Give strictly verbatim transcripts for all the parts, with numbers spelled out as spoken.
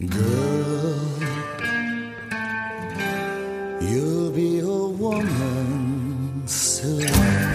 Girl, you'll be a woman soon.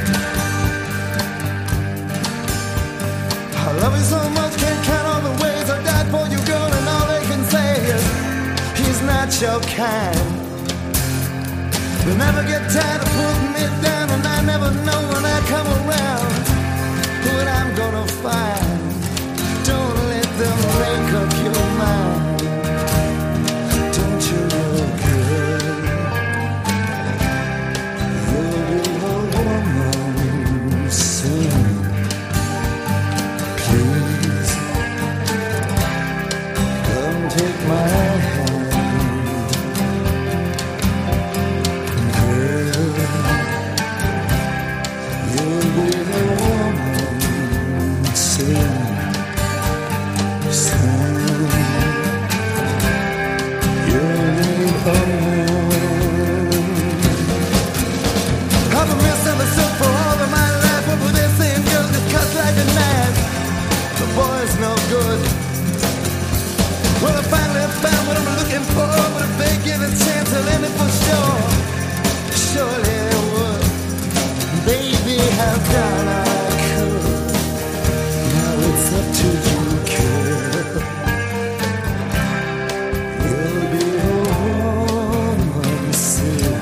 I love you so much, can't count all the ways I died for you, girl, and all they can say is he's not your kind. They never get tired of putting me down, and I never know when I come around what I'm gonna find. Don't let them make up your mind. Don't you know, girl, you'll be a woman soon. Please, come take my hand. Girl, you'll be a woman soon. I've been misunderstood for all of my life. What were they saying? Girls just cut like a knife. The boy's no good. Well, I finally found what I'm looking for, but if they give a chance, I'll end it for sure. Surely they would. Baby, I've done all I could. Now it's up to you, girl. You'll be a woman soon.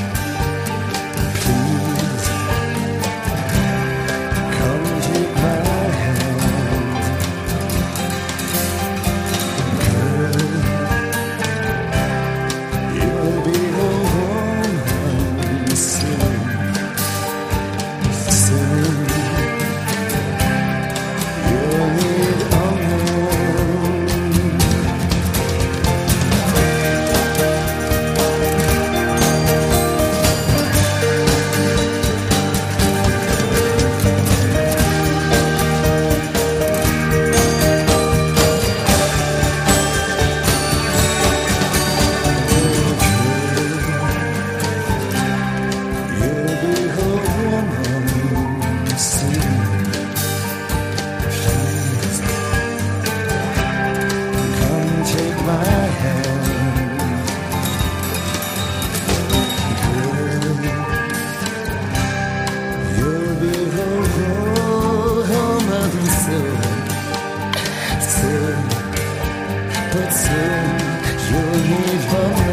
Please, come take my hand. Girl, you'll be a woman soon. Soon, you'll need a woman. You'll be a woman soon. Please, come take my hand. Girl, you'll be a woman soon. Soon, but soon you'll need a